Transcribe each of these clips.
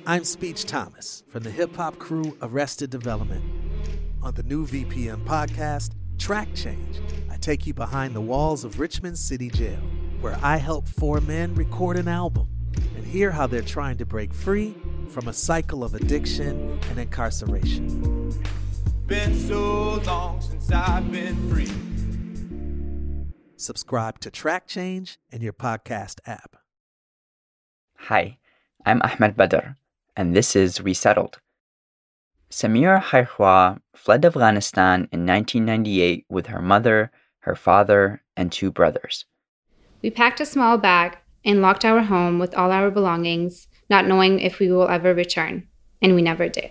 I'm Speech Thomas from the hip-hop crew Arrested Development. On the new VPM podcast, Track Change, I take you behind the walls of Richmond City Jail, where I help 4 men record an album and hear how they're trying to break free from a cycle of addiction and incarceration. Been so long since I've been free. Subscribe to Track Change in your podcast app. Hi, I'm Ahmed Badr, and this is Resettled. Samira Khairkhwah fled Afghanistan in 1998 with her mother, her father, and 2 brothers. We packed a small bag and locked our home with all our belongings, not knowing if we will ever return, and we never did.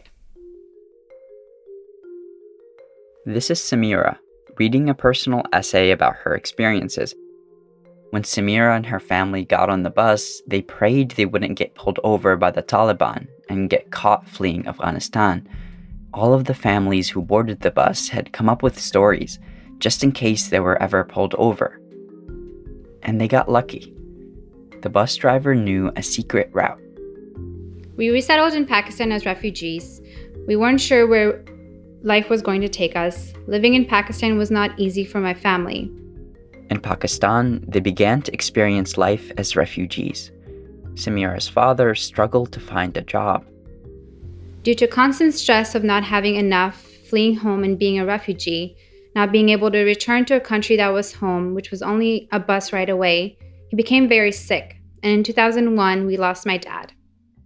This is Samira, reading a personal essay about her experiences. When Samira and her family got on the bus, they prayed they wouldn't get pulled over by the Taliban and get caught fleeing Afghanistan. All of the families who boarded the bus had come up with stories, just in case they were ever pulled over. And they got lucky. The bus driver knew a secret route. We resettled in Pakistan as refugees. We weren't sure where life was going to take us. Living in Pakistan was not easy for my family. In Pakistan, they began to experience life as refugees. Samira's father struggled to find a job. Due to constant stress of not having enough, fleeing home and being a refugee, not being able to return to a country that was home, which was only a bus ride away, he became very sick. And in 2001, we lost my dad.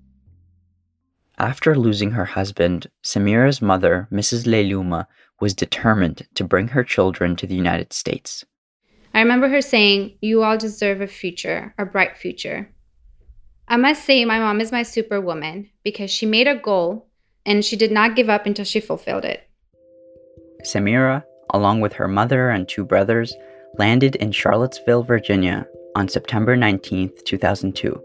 After losing her husband, Samira's mother, Mrs. Leiluma, was determined to bring her children to the United States. I remember her saying, "You all deserve a future, a bright future." I must say my mom is my superwoman because she made a goal and she did not give up until she fulfilled it. Samira, along with her mother and 2 brothers, landed in Charlottesville, Virginia on September 19, 2002.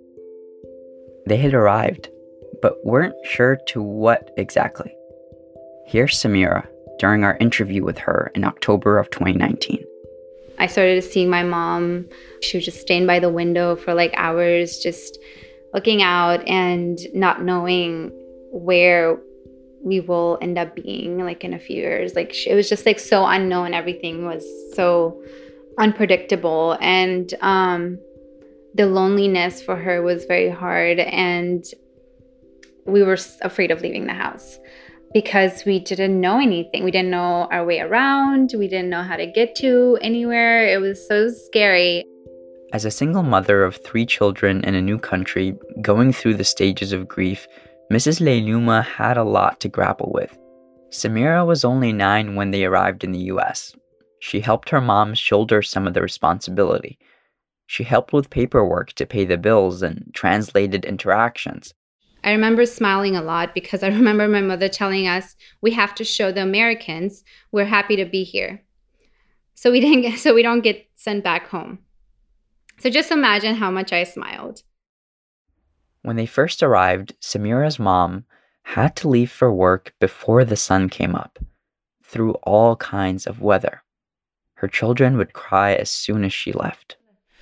They had arrived, but weren't sure to what exactly. Here's Samira during our interview with her in October of 2019. I started seeing my mom. She would just stand by the window for like hours, just looking out and not knowing where we will end up being like in a few years. Like it was just like so unknown. Everything was so unpredictable. And the loneliness for her was very hard. And we were afraid of leaving the house because we didn't know anything. We didn't know our way around. We didn't know how to get to anywhere. It was so scary. As a single mother of 3 children in a new country, going through the stages of grief, Mrs. Leiluma had a lot to grapple with. Samira was only 9 when they arrived in the U.S. She helped her mom shoulder some of the responsibility. She helped with paperwork to pay the bills and translated interactions. I remember smiling a lot because I remember my mother telling us we have to show the Americans we're happy to be here. So we don't get sent back home. So just imagine how much I smiled. When they first arrived, Samira's mom had to leave for work before the sun came up, through all kinds of weather. Her children would cry as soon as she left.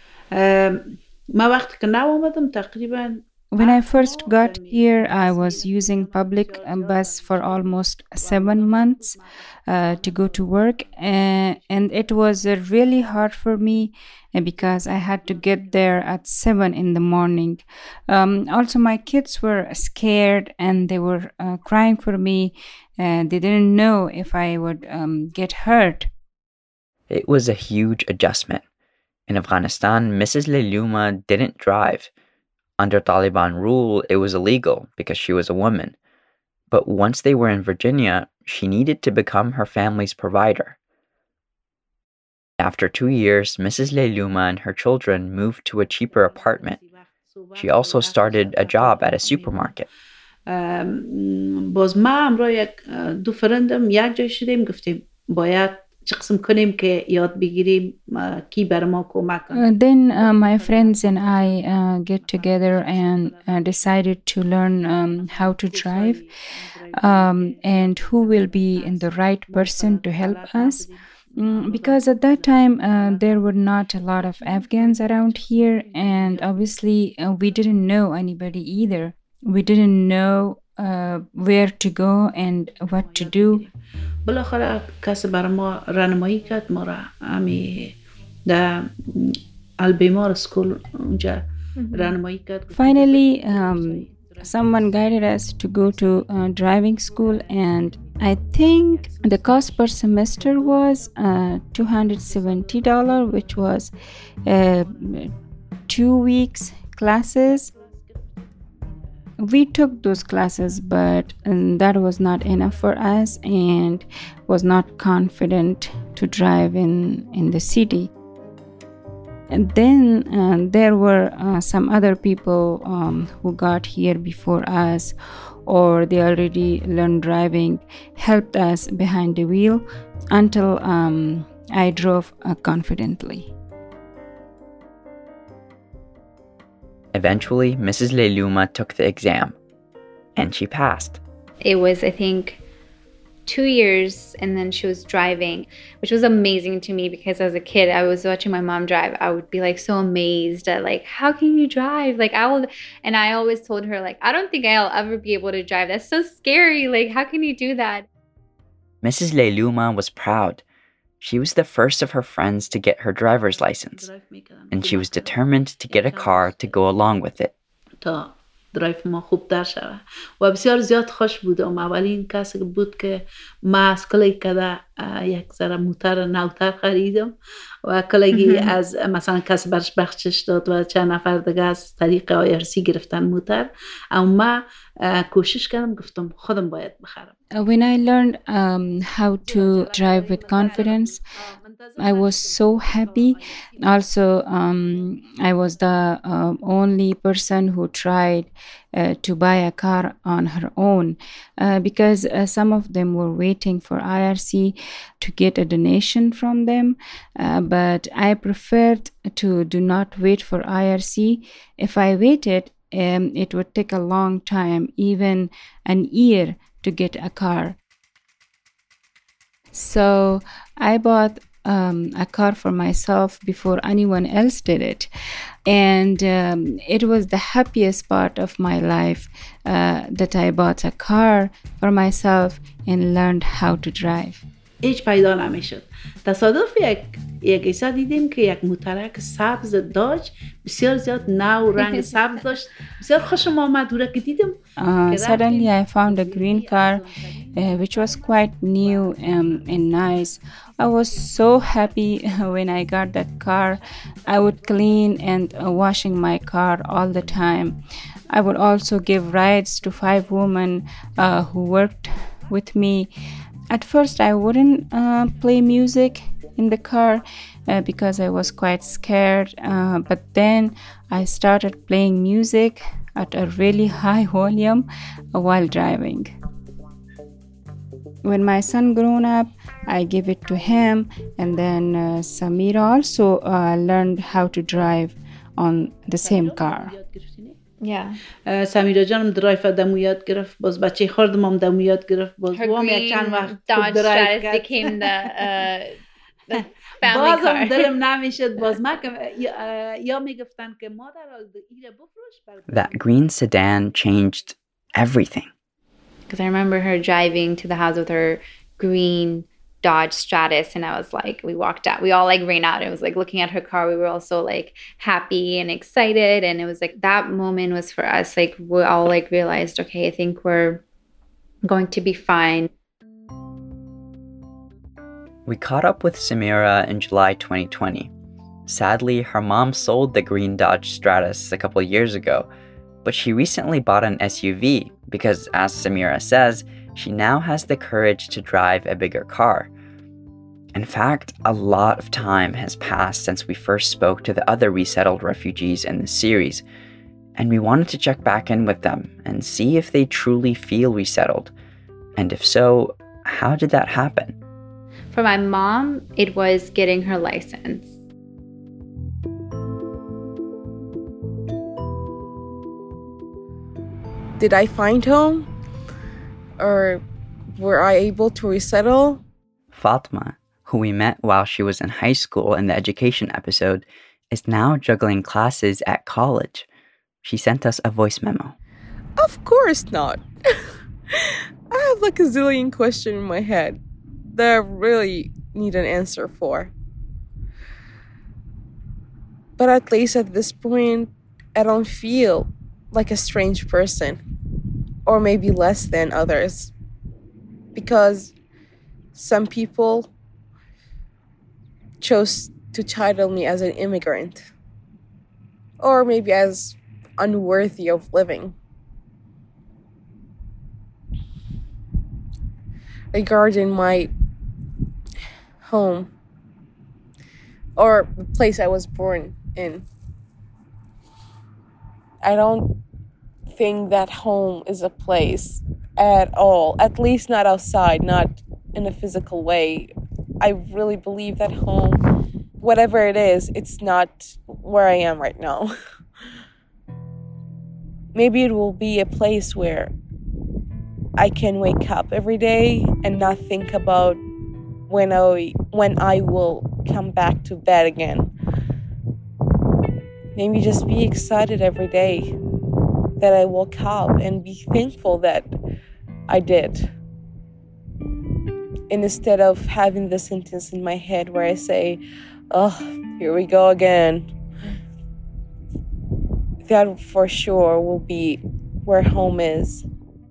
When I first got here, I was using public bus for almost 7 months to go to work, and it was really hard for me because I had to get there at 7 in the morning. Also, my kids were scared and they were crying for me. They didn't know if I would get hurt. It was a huge adjustment. In Afghanistan, Mrs. Leiluma didn't drive. Under Taliban rule, it was illegal because she was a woman. But once they were in Virginia, she needed to become her family's provider. After 2 years, Mrs. Leiluma and her children moved to a cheaper apartment. She also started a job at a supermarket. باز ما همراه 2 فرندم یک جای شدیم گفتیم باید چقسم کنیم که یاد بگیریم کی بر ما کمک کنه. Then my friends and I get together and decided to learn how to drive and who will be the right person to help us. Because at that time, there were not a lot of Afghans around here, and obviously we didn't know anybody either. We didn't know where to go and what to do. بالاخره کسی بر ما راهنمایی کرد، ما را همی در البیمار سکول اونجا راهنمایی کرد. Finally, someone guided us to go to driving school, and I think the cost per semester was $270, which was 2 weeks classes. We took those classes, but that was not enough for us and was not confident to drive in the city. And then there were some other people who got here before us, or they already learned driving, helped us behind the wheel until I drove confidently. Eventually, Mrs. Leiluma took the exam, and she passed. It was, I think, 2 years, and then she was driving, which was amazing to me because as a kid, I was watching my mom drive. I would be like so amazed at like, how can you drive? Like and I always told her like, I don't think I'll ever be able to drive. That's so scary. Like, how can you do that? Mrs. Leiluma was proud. She was the first of her friends to get her driver's license, and she was determined to get a car to go along with it. تا درایف ما خوب در شود و بسیار زیاد خوش بودم. اولین کسی بود که ما از کلی کده یک ذره موتر نوتر خریدم و کلی از مثلا کسی برش بخشش داد و چند نفر دیگه از طریق IRC گرفتن موتر. اما ما کوشش کردم، گفتم خودم باید بخرم. When I learned how to drive with confidence, I was so happy. Also, I was the only person who tried to buy a car on her own because some of them were waiting for IRC to get a donation from them. But I preferred to do not wait for IRC. If I waited, it would take a long time, even an year, to get a car. So I bought a car for myself before anyone else did it. And it was the happiest part of my life that I bought a car for myself and learned how to drive. هیچ پیدا نمیشد. تصادف یک ایسا دیدیم که یک موترک سبز داج بسیار زیاد نو رنگ سبز داشت. بسیار خوشم آمد دوره که دیدم. Suddenly I found a green car which was quite new and nice. I was so happy when I got that car. I would clean and washing my car all the time. I would also give rides to 5 women who worked with me. At first, I wouldn't play music in the car because I was quite scared. But then I started playing music at a really high volume while driving. When my son grown up, I gave it to him, and then Samira also learned how to drive on the same car. Yeah. سمیرا جانم درایف دمو یاد گرفت، باز بچه خردم هم دمو یاد گرفت، باز وام یک چند وقت Dodge درایف Stratus کرد. became the family بازم car. دلم نمیشد باز ما یا میگفتن که مادر ایره بفروش. That green sedan changed everything. Because I remember her driving to the house with her green Dodge Stratus, and I was like, we walked out, we all like ran out. It was like looking at her car, we were all so like happy and excited, and it was like that moment was for us, like we all like realized, okay, I think we're going to be fine. We caught up with Samira in July 2020. Sadly, her mom sold the green Dodge Stratus a couple years ago, but she recently bought an SUV because, as Samira says, she now has the courage to drive a bigger car. In fact, a lot of time has passed since we first spoke to the other resettled refugees in the series, and we wanted to check back in with them and see if they truly feel resettled. And if so, how did that happen? For my mom, it was getting her license. Did I find home? Or were I able to resettle? Fatma, who we met while she was in high school in the education episode, is now juggling classes at college. She sent us a voice memo. Oh, Of course not. I have like a zillion questions in my head that I really need an answer for. But at least at this point, I don't feel like a strange person, or maybe less than others, because some people chose to title me as an immigrant, or maybe as unworthy of living. Regarding my home, or the place I was born in, I don't think that home is a place at all, at least not outside, not in a physical way. I really believe that home, whatever it is, it's not where I am right now. Maybe it will be a place where I can wake up every day and not think about when I will come back to bed again. Maybe just be excited every day that I woke up and be thankful that I did. And instead of having the sentence in my head where I say, oh, here we go again. That for sure will be where home is.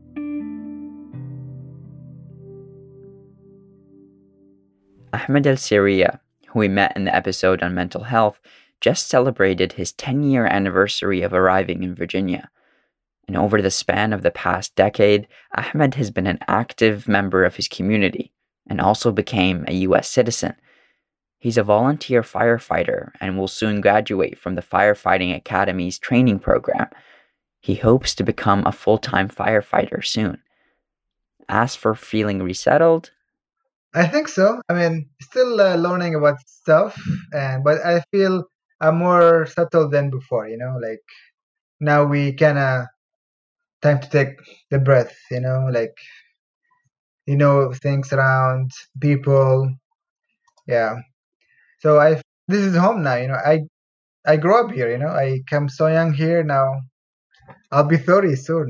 Ahmed El-Siria, who we met in the episode on mental health, just celebrated his 10-year anniversary of arriving in Virginia. And over the span of the past decade, Ahmed has been an active member of his community and also became a U.S. citizen. He's a volunteer firefighter and will soon graduate from the Firefighting Academy's training program. He hopes to become a full-time firefighter soon. As for feeling resettled, I think so. I mean, still learning about stuff, but I feel I'm more settled than before. Like now we kind of time to take the breath. Like things around people. Yeah. So this is home now. I grew up here. I come so young here now. I'll be 30 soon.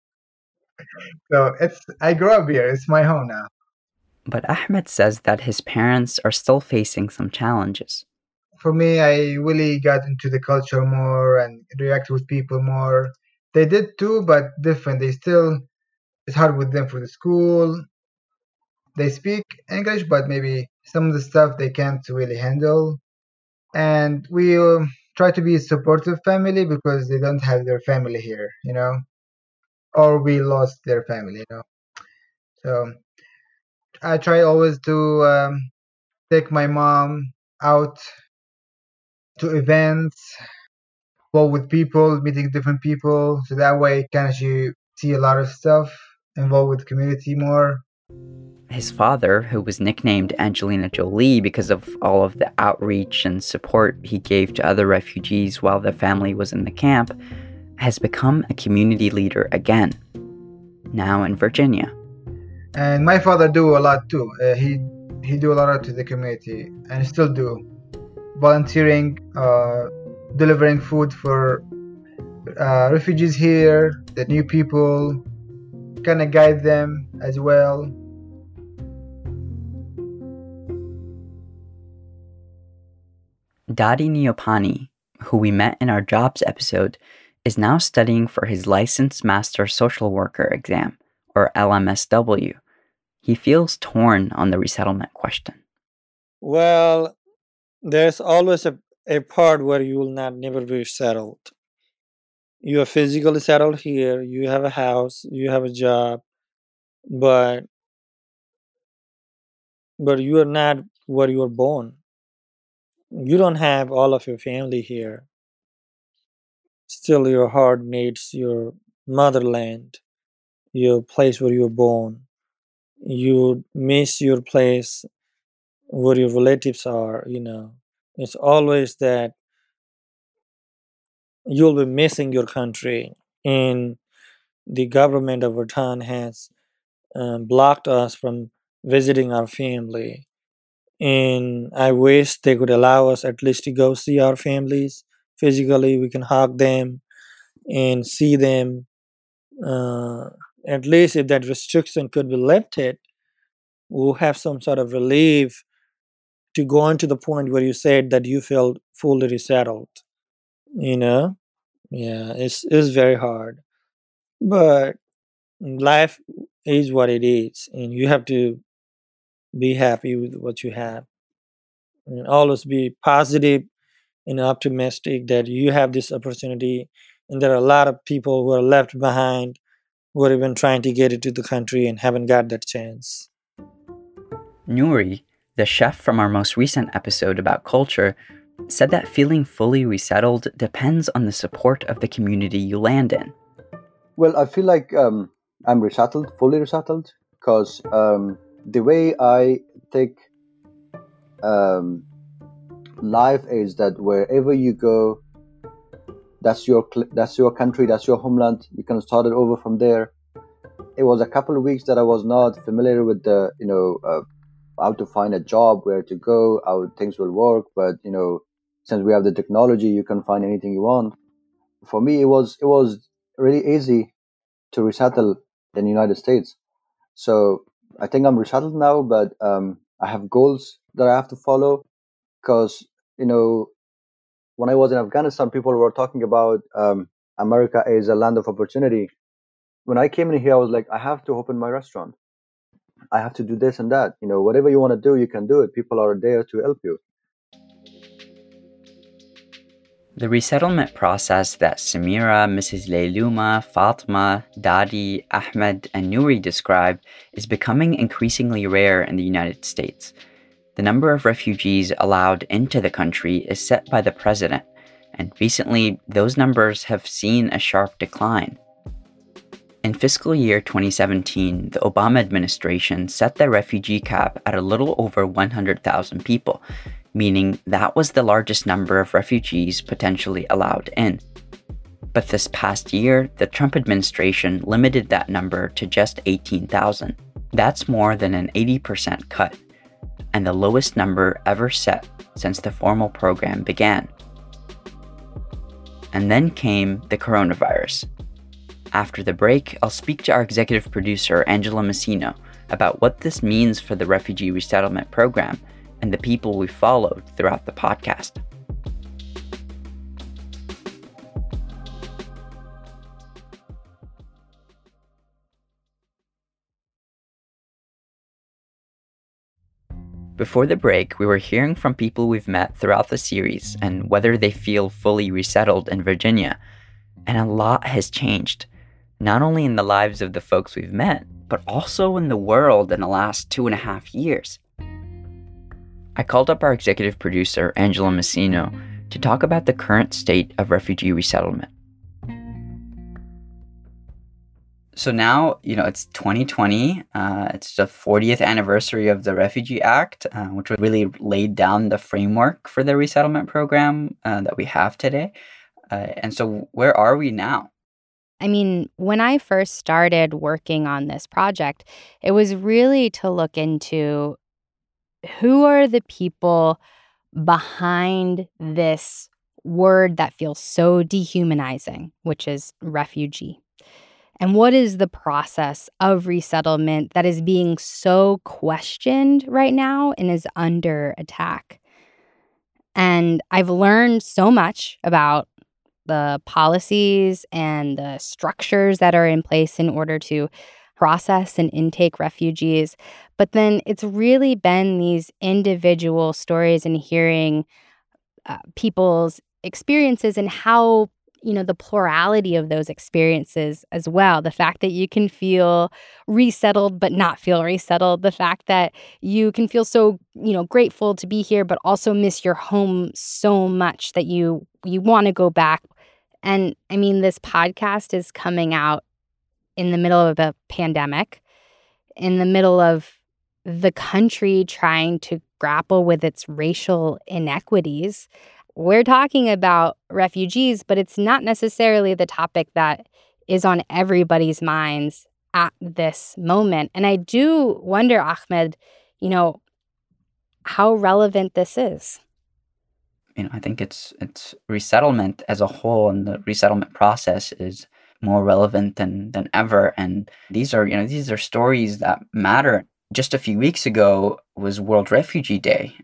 So I grew up here. It's my home now. but Ahmed says that his parents are still facing some challenges. For me, I really got into the culture more and react with people more. They did too, but different. It's hard with them for the school. They speak English, but maybe some of the stuff they can't really handle. And we try to be a supportive family because they don't have their family here, or we lost their family. So I try always to take my mom out to events, well, with people, meeting different people, so that way kind of you see a lot of stuff, involved with the community more. His father, who was nicknamed Angelina Jolie because of all of the outreach and support he gave to other refugees while the family was in the camp, has become a community leader again, now in Virginia. And my father do a lot too. He do a lot to the community and still do, volunteering, delivering food for refugees here, the new people, kind of guide them as well. Dadi Neopani, who we met in our jobs episode, is now studying for his Licensed Master Social Worker exam, or LMSW. He feels torn on the resettlement question. Well, there's always a part where you will never be settled. You are physically settled here, you have a house, you have a job, but you are not where you were born. You don't have all of your family here. Still, your heart needs your motherland, your place where you were born. You miss your place where your relatives are, It's always that you'll be missing your country. And the government of Bhutan has blocked us from visiting our family. And I wish they could allow us at least to go see our families physically. We can hug them and see them At least if that restriction could be lifted, we'll have some sort of relief to go on to the point where you said that you felt fully resettled. You know, yeah, it's very hard, but life is what it is, and you have to be happy with what you have, and always be positive and optimistic that you have this opportunity. And there are a lot of people who are left behind who are even trying to get into the country and haven't got that chance. Nouri, the chef from our most recent episode about culture, said that feeling fully resettled depends on the support of the community you land in. Well, I feel like I'm resettled, fully resettled, because the way I think life is that wherever you go, that's your country, that's your homeland. You can start it over from there. It was a couple of weeks that I was not familiar with the how to find a job, where to go, how things will work. But since we have the technology, you can find anything you want. For me, it was really easy to resettle in the United States. So I think I'm resettled now, but I have goals that I have to follow, because when I was in Afghanistan, people were talking about America is a land of opportunity. When I came in here, I was like, I have to open my restaurant. I have to do this and that. Whatever you want to do, you can do it. People are there to help you. The resettlement process that Samira, Mrs. Leiluma, Fatma, Dadi, Ahmed, and Nouri describe is becoming increasingly rare in the United States. The number of refugees allowed into the country is set by the president, and recently those numbers have seen a sharp decline. In fiscal year 2017, the Obama administration set the refugee cap at a little over 100,000 people, meaning that was the largest number of refugees potentially allowed in. But this past year, the Trump administration limited that number to just 18,000. That's more than an 80% cut, and the lowest number ever set since the formal program began. And then came the coronavirus. After the break, I'll speak to our executive producer, Angela Messino, about what this means for the refugee resettlement program and the people we followed throughout the podcast. Before the break, we were hearing from people we've met throughout the series and whether they feel fully resettled in Virginia. And a lot has changed, not only in the lives of the folks we've met, but also in the world in the last 2.5 years. I called up our executive producer, Angela Messino, to talk about the current state of refugee resettlement. So now, it's 2020. It's the 40th anniversary of the Refugee Act, which really laid down the framework for the resettlement program that we have today. And so where are we now? I mean, when I first started working on this project, it was really to look into who are the people behind this word that feels so dehumanizing, which is refugee. And what is the process of resettlement that is being so questioned right now and is under attack? And I've learned so much about the policies and the structures that are in place in order to process and intake refugees. But then it's really been these individual stories and hearing people's experiences and how, the plurality of those experiences as well. The fact that you can feel resettled but not feel resettled. The fact that you can feel so, grateful to be here but also miss your home so much that you want to go back. And I mean, this podcast is coming out in the middle of a pandemic, in the middle of the country trying to grapple with its racial inequities. We're talking about refugees, but it's not necessarily the topic that is on everybody's minds at this moment. And I do wonder, Ahmed, how relevant this is. I think it's resettlement as a whole, and the resettlement process is more relevant than ever. And these are stories that matter. Just a few weeks ago was World Refugee Day,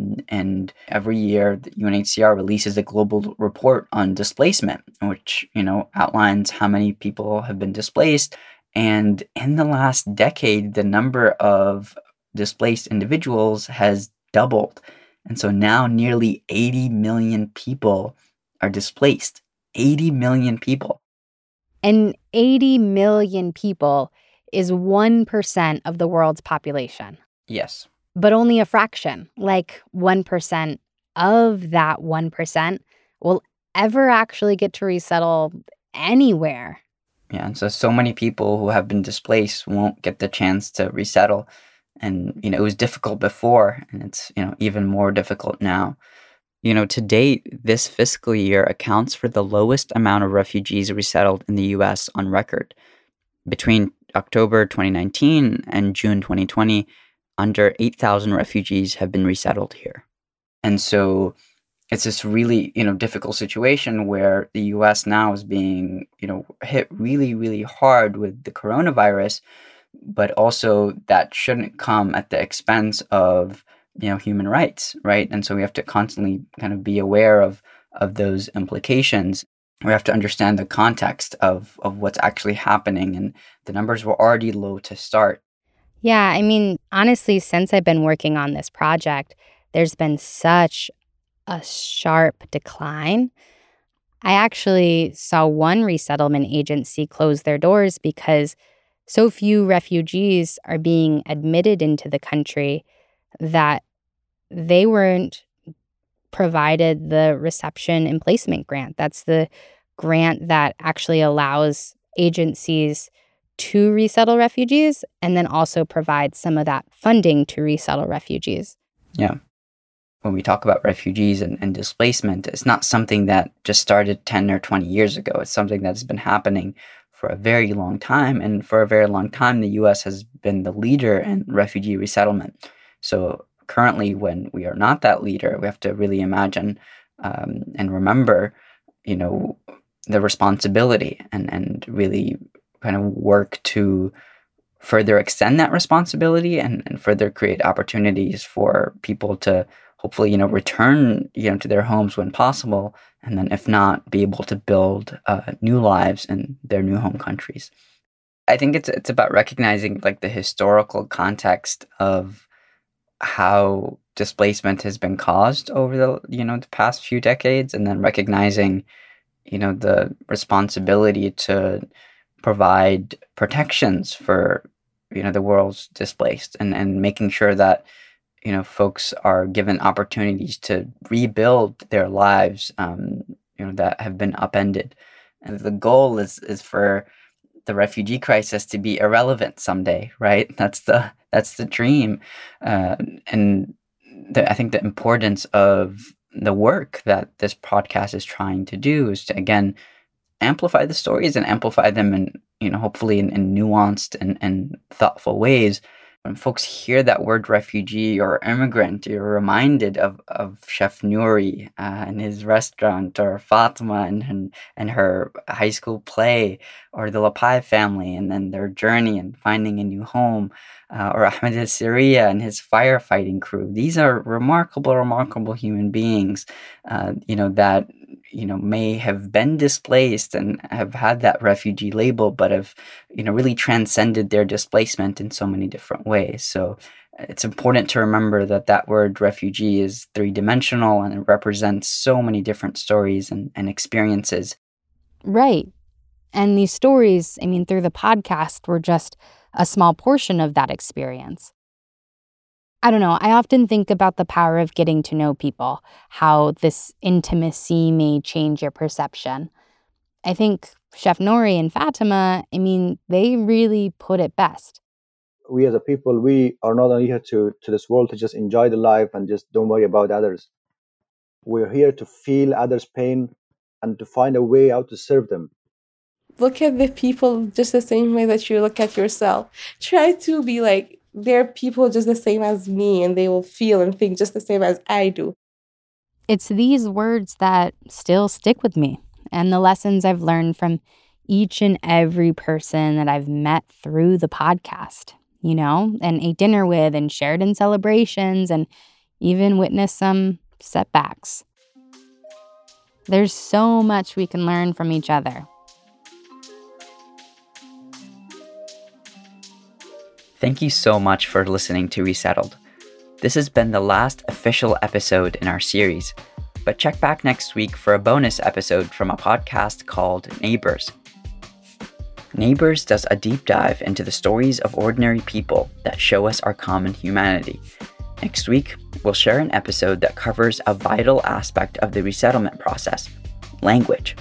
and every year the UNHCR releases a global report on displacement, which outlines how many people have been displaced. And in the last decade, the number of displaced individuals has doubled, and so now nearly 80 million people are displaced. 80 million people. And 80 million people is 1% of the world's population. Yes. But only a fraction, like 1% of that 1%, will ever actually get to resettle anywhere. Yeah, and so many people who have been displaced won't get the chance to resettle. And, it was difficult before, and it's, even more difficult now. To date, this fiscal year accounts for the lowest amount of refugees resettled in the U.S. on record. Between October 2019 and June 2020, under 8,000 refugees have been resettled here. And so it's this really, difficult situation where the U.S. now is being, hit really, really hard with the coronavirus, but also that shouldn't come at the expense of human rights, right? And so we have to constantly kind of be aware of those implications. We have to understand the context of what's actually happening, and the numbers were already low to start. Yeah, I mean, honestly, since I've been working on this project, there's been such a sharp decline. I actually saw one resettlement agency close their doors because so few refugees are being admitted into the country that they weren't provided the reception and placement grant. That's the grant that actually allows agencies to resettle refugees and then also provide some of that funding to resettle refugees. Yeah. When we talk about refugees and displacement, it's not something that just started 10 or 20 years ago. It's something that's been happening for a very long time. And for a very long time, the U.S. has been the leader in refugee resettlement. So currently, when we are not that leader, we have to really imagine and remember, the responsibility and really kind of work to further extend that responsibility and further create opportunities for people to hopefully, return, to their homes when possible. And then if not, be able to build new lives in their new home countries. I think it's about recognizing like the historical context of how displacement has been caused over the past few decades, and then recognizing, the responsibility to provide protections for, the world's displaced and making sure that, folks are given opportunities to rebuild their lives, that have been upended. And the goal is for the refugee crisis to be irrelevant someday, right? That's the dream. And I think the importance of the work that this podcast is trying to do is to, again, amplify the stories and amplify them in, hopefully in nuanced and thoughtful ways. When folks hear that word refugee or immigrant, you're reminded of Chef Nouri and his restaurant, or Fatima and her high school play, or the Lapai family and then their journey and finding a new home, or Ahmed al-Siriya and his firefighting crew. These are remarkable human beings, that may have been displaced and have had that refugee label, but have, really transcended their displacement in so many different ways. So it's important to remember that word refugee is three-dimensional and it represents so many different stories and experiences. Right. And these stories, through the podcast, were just a small portion of that experience. I don't know. I often think about the power of getting to know people, how this intimacy may change your perception. I think Chef Nouri and Fatima, they really put it best. We as a people, we are not only here to this world to just enjoy the life and just don't worry about others. We're here to feel others' pain and to find a way out to serve them. Look at the people just the same way that you look at yourself. Try to be like, they're people just the same as me, and they will feel and think just the same as I do. It's these words that still stick with me, and the lessons I've learned from each and every person that I've met through the podcast, and ate dinner with and shared in celebrations and even witnessed some setbacks. There's so much we can learn from each other. Thank you so much for listening to Resettled. This has been the last official episode in our series, but check back next week for a bonus episode from a podcast called Neighbors. Neighbors does a deep dive into the stories of ordinary people that show us our common humanity. Next week, we'll share an episode that covers a vital aspect of the resettlement process: language.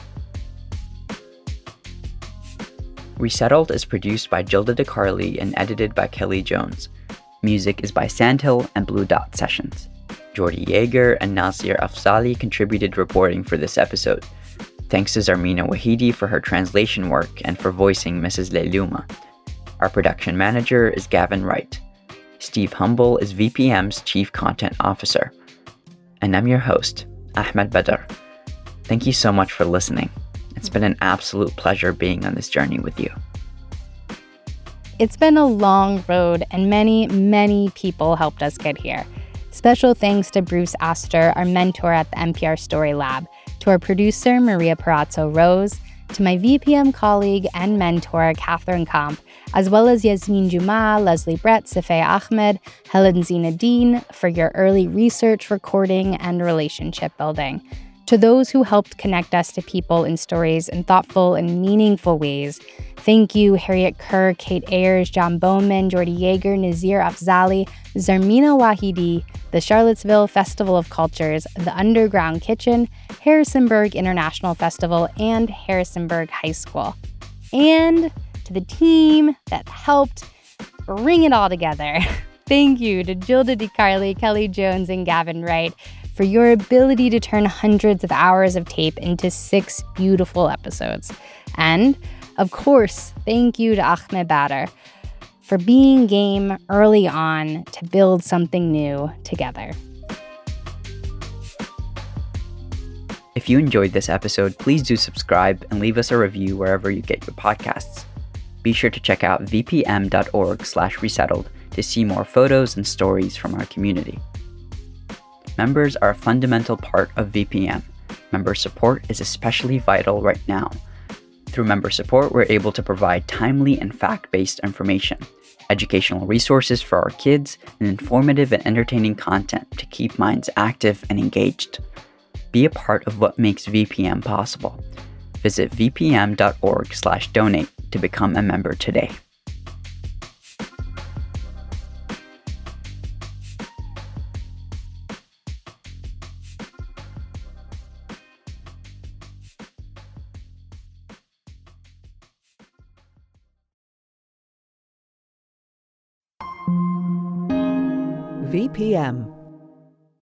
Resettled is produced by Gilda DeCarli and edited by Kelly Jones. Music is by Sandhill and Blue Dot Sessions. Jordi Yeager and Nasir Afzali contributed reporting for this episode. Thanks to Zarmina Wahidi for her translation work and for voicing Mrs. Leiluma. Our production manager is Gavin Wright. Steve Humble is VPM's Chief Content Officer. And I'm your host, Ahmed Badr. Thank you so much for listening. It's been an absolute pleasure being on this journey with you. It's been a long road, and many, many people helped us get here. Special thanks to Bruce Astor, our mentor at the NPR Story Lab, to our producer, Maria Parazzo Rose, to my VPM colleague and mentor, Catherine Kamp, as well as Yasmin Juma, Leslie Brett, Safaya Ahmed, Helen Zinadine for your early research, recording, and relationship building. To those who helped connect us to people and stories in thoughtful and meaningful ways, thank you Harriet Kerr, Kate Ayers, John Bowman, Jordi Yeager, Nazir Afzali, Zarmina Wahidi, the Charlottesville Festival of Cultures, the Underground Kitchen, Harrisonburg International Festival, and Harrisonburg High School. And to the team that helped bring it all together. Thank you to Gilda DeCarli, Kelly Jones, and Gavin Wright for your ability to turn hundreds of hours of tape into 6 beautiful episodes. And, of course, thank you to Ahmed Badr for being game early on to build something new together. If you enjoyed this episode, please do subscribe and leave us a review wherever you get your podcasts. Be sure to check out vpm.org/resettled to see more photos and stories from our community. Members are a fundamental part of VPM. Member support is especially vital right now. Through member support, we're able to provide timely and fact-based information, educational resources for our kids, and informative and entertaining content to keep minds active and engaged. Be a part of what makes VPM possible. Visit vpm.org/donate to become a member today. VPM